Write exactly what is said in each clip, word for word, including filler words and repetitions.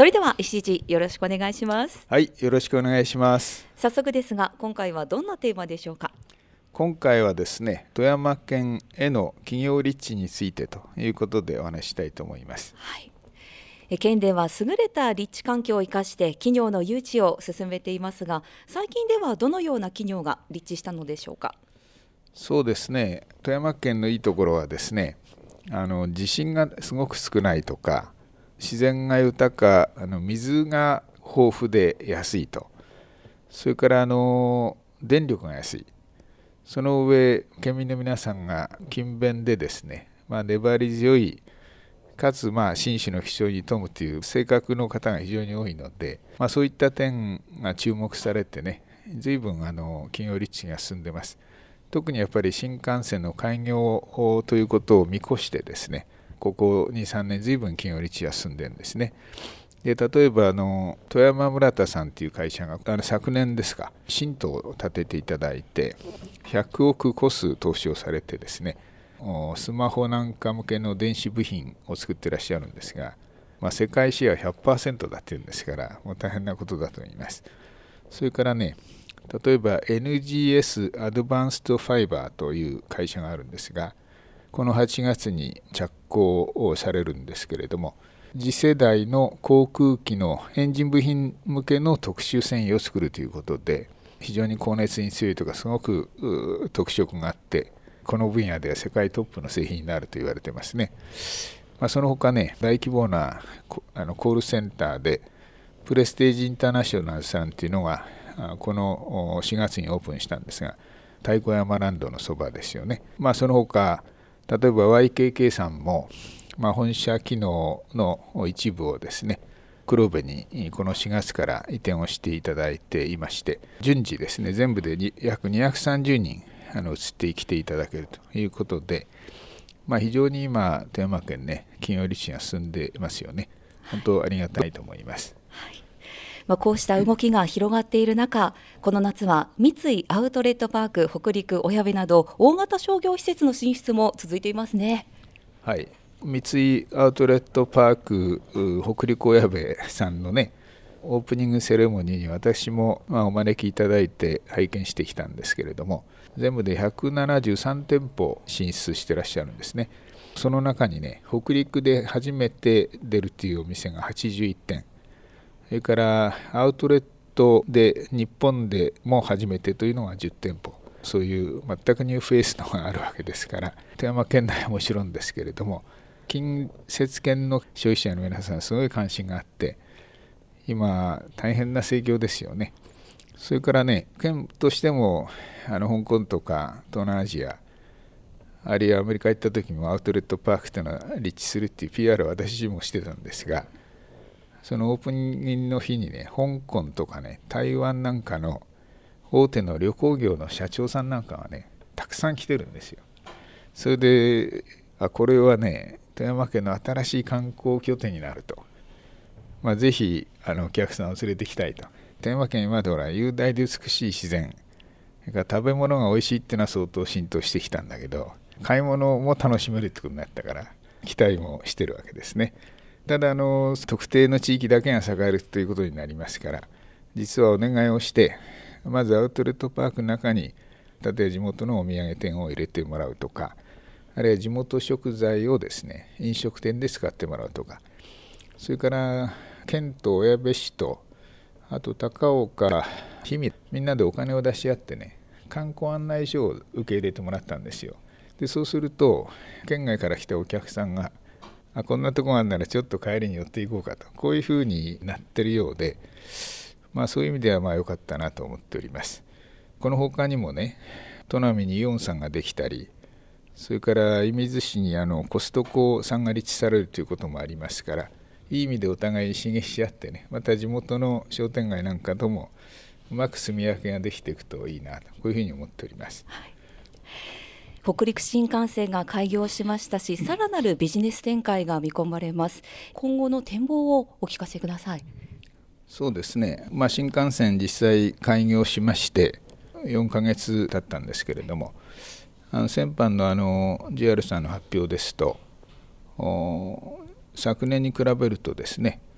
それでは石井知事、よろしくお願いします。 はい、よろしくお願いします。 早速ですが、今回はどんなテーマでしょうか。 今回はですね、富山県への企業立地についてということでお話ししたいと思います。 はい、県では優れた立地環境を生かして企業の誘致を進めていますが、最近ではどのような企業が立地したのでしょうか。 そうですね、富山県のいいところはですね、あの地震がすごく少ないとか、自然が豊か、あの水が豊富で安いと、それからあの電力が安い、その上県民の皆さんが勤勉でですね、まあ、粘り強いかつまあ紳士の必要に富むという性格の方が非常に多いので、まあ、そういった点が注目されてね、随分あの企業立地が進んでいます。特にやっぱり新幹線の開業ということを見越してですね、ここに、さんねん随分企業立地が進んでるんですね。で例えばあの富山村田さんという会社があの昨年ですか、新島を建てていただいてひゃくおく超す投資をされてですね、スマホなんか向けの電子部品を作ってらっしゃるんですが、まあ、世界シェア ひゃくパーセント だっていうんですから、もう大変なことだと思います。それからね、例えば エヌジーエス アドバンストファイバーという会社があるんですが、このはちがつに着工をされるんですけれども、次世代の航空機のエンジン部品向けの特殊繊維を作るということで、非常に高熱に強いとかすごく特色があって、この分野では世界トップの製品になると言われてますね。まあ、その他ね、大規模なあのコールセンターでプレステージインターナショナルさんというのがこのしがつにオープンしたんですが、太鼓山ランドのそばですよね。まあ、その他例えば ワイケーケー さんも、まあ、本社機能の一部をですね、黒部にこのしがつから移転をしていただいていまして、順次ですね、全部で約にひゃくさんじゅうにんあの移ってきていただけるということで、まあ、非常に今富山県ね、企業立地が進んでいますよね。本当ありがたいと思います。 はい、まあ、こうした動きが広がっている中、この夏は三井アウトレットパーク北陸小矢部など大型商業施設の進出も続いていますね。 はい、三井アウトレットパーク北陸小矢部さんのね、オープニングセレモニーに私もまあお招きいただいて拝見してきたんですけれども、全部でひゃくななじゅうさんてんぽ進出してらっしゃるんですね。その中にね、北陸で初めて出るというお店がはちじゅういってん、それからアウトレットで日本でも初めてというのがじゅってんぽ、そういう全くニューフェイスのがあるわけですから、富山県内はもちろんですけれども、近接県の消費者の皆さんすごい関心があって、今大変な盛況ですよね。それからね、県としてもあの香港とか東南アジア、あるいはアメリカ行った時もアウトレットパークというのは立地するっていう ピーアール を私自身もしてたんですが、そのオープニングの日にね、香港とかね、台湾なんかの大手の旅行業の社長さんなんかがね、たくさん来てるんですよ。それで、あ、これはね、富山県の新しい観光拠点になると、まあ、ぜひあのお客さんを連れてきたいと。富山県今では雄大で美しい自然、それから食べ物が美味しいっていうのは相当浸透してきたんだけど、買い物も楽しめるってことになったから期待もしてるわけですね。ただあの特定の地域だけが栄えるということになりますから、実はお願いをして、まずアウトレットパークの中に例えば地元のお土産店を入れてもらうとか、あるいは地元食材をですね、飲食店で使ってもらうとか、それから県と小矢部市と、あと高岡、氷見、みんなでお金を出し合ってね、観光案内所を受け入れてもらったんですよ。でそうすると県外から来たお客さんが、あ、こんなとこがあるならちょっと帰りに寄っていこうかと、こういうふうになってるようで、まあ、そういう意味ではまあ良かったなと思っております。この他にもね、砺波にイオンさんができたり、それから射水市にあのコストコさんが立地されるということもありますから、いい意味でお互いに刺激し合ってね、また地元の商店街なんかともうまく住み分けができていくといいなと、こういうふうに思っております。 はい、北陸新幹線が開業しましたし、さらなるビジネス展開が見込まれます。今後の展望をお聞かせください。 そうですね、まあ、新幹線実際開業しましてよんかげつ経ったんですけれども、あの先般のあの ジェイアール さんの発表ですと、昨年に比べるとですね、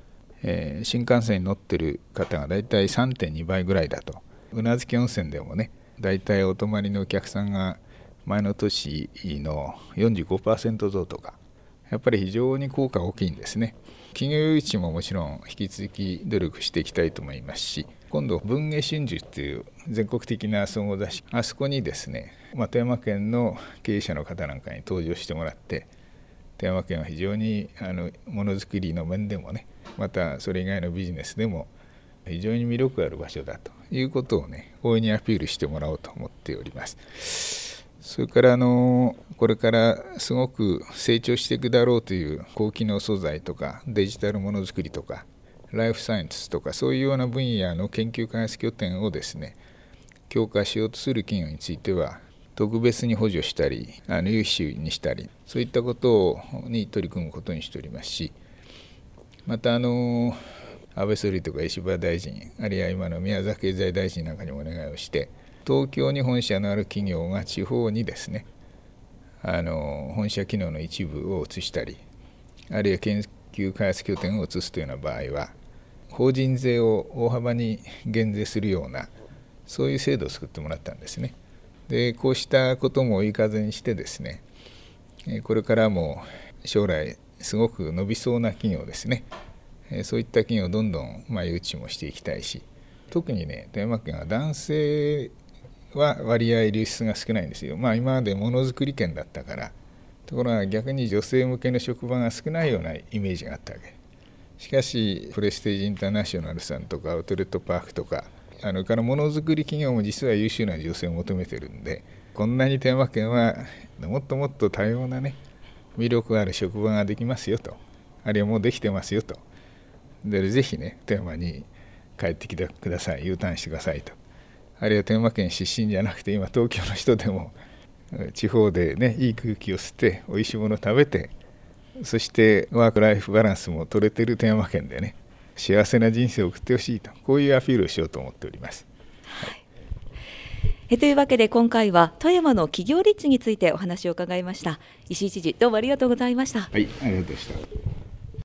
えー、新幹線に乗ってる方がだいたい さんてんに 倍ぐらいだと。宇奈月温泉でもね、だいたいお泊まりのお客さんが前の年の よんじゅうごパーセント 増とか、やっぱり非常に効果が大きいんですね。企業誘致ももちろん引き続き努力していきたいと思いますし、今度文藝春秋っていう全国的な総合雑誌、あそこにですね、まあ、富山県の経営者の方なんかに登場してもらって、富山県は非常にあのものづくりの面でもね、またそれ以外のビジネスでも非常に魅力ある場所だということをね、大いにアピールしてもらおうと思っております。それからあのこれからすごく成長していくだろうという高機能素材とかデジタルものづくりとかライフサイエンスとか、そういうような分野の研究開発拠点をですね強化しようとする企業については特別に補助したりあの融資にしたり、そういったことに取り組むことにしておりますし、またあの安倍総理とか石破大臣、あるいは今の宮崎経済大臣なんかにもお願いをして、東京に本社のある企業が地方にですねあの本社機能の一部を移したり、あるいは研究開発拠点を移すというような場合は法人税を大幅に減税するような、そういう制度を作ってもらったんですね。でこうしたことも追い風にしてですね、これからも将来すごく伸びそうな企業ですね、そういった企業をどんどんまあ誘致もしていきたいし、特にね富山県は男性は割合流出が少ないんですよ。まあ今までものづくり県だったから、ところが逆に女性向けの職場が少ないようなイメージがあったわけ。しかしプレステージインターナショナルさんとかアウトレットパークとか、あのからものづくり企業も実は優秀な女性を求めてるんで、こんなに富山県はもっともっと多様なね魅力ある職場ができますよと、あるいはもうできてますよと。でぜひね富山に帰ってきてください、U ターンしてくださいと。あるいは富山県出身じゃなくて今東京の人でも地方でねいい空気を吸っておいしいものを食べて、そしてワークライフバランスも取れてる富山県でね幸せな人生を送ってほしいと、こういうアピールをしようと思っております。はい、 えというわけで今回は富山の企業立地についてお話を伺いました。石井知事、どうもありがとうございました。 はい、ありがとうございました。